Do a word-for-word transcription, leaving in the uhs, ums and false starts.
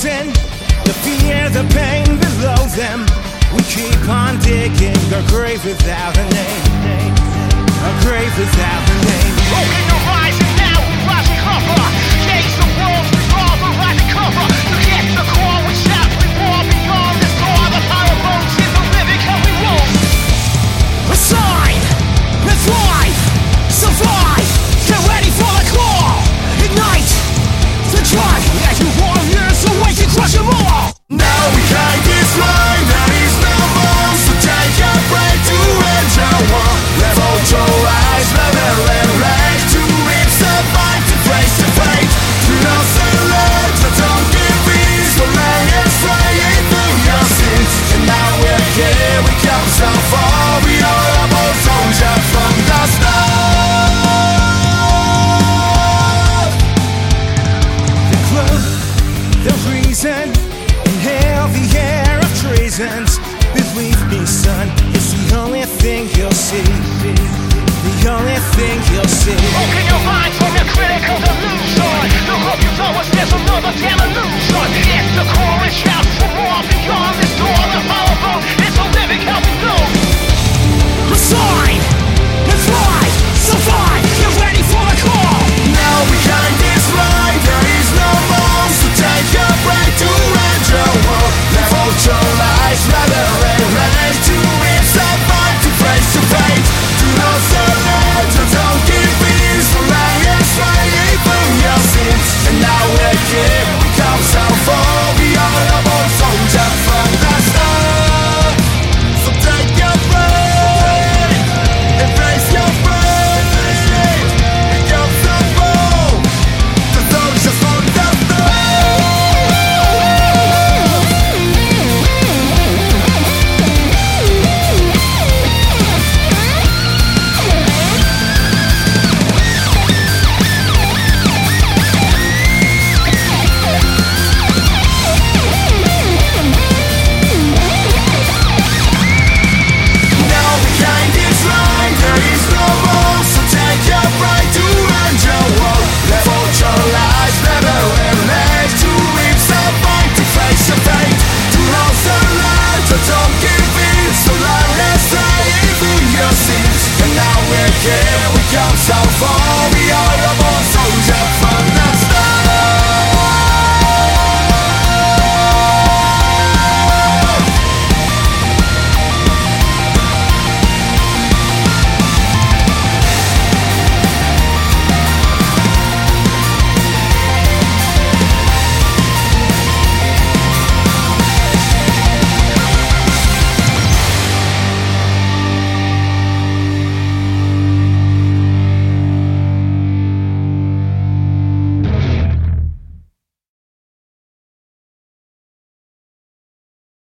reason, the fear, the pain below them. We keep on digging a grave without a name, a grave without a name. Open your eyes and now we rise and cover. Chase the walls, revolve and rise and cover. To get the core, we shout, we war beyond this door. The power bones in the living, how we roll. A sign, let's thrive, survive, get ready for the call. Ignite the drive, let your warriors awake and crush them all. Now behind this line, there is no more. So take a break to end your war. Level your eyes, level and right to it. Survive to face the fate. Do not select, but don't give in. So long as trying through your sins. And now we're here, we come so far. We are a bold soldier from the start. The clue, the reason. Inhale the air of treasons. Believe me, son, it's the only thing you'll see. The only thing you'll see. Open your mind from your critical delusion. Look up your doors, there's another damn illusion. It's the chorus, shout for more beyond this door. The power bone, it's a living how we know. A sign, let's rise, survive, get ready for the call. Now behind this line, there is no more. So take a break to end your war. Level your life, rather and right to it. Survive to face the fate. Do not select, don't give in. So long as trying from your sins. And now we're here, we come so far. We are a bold soldier from the start. So take a break, embrace your brain. We come so far, the soldiers from the don't give in, so long as trying through your sins. And now we're here, we come so far. We are a more soldier from the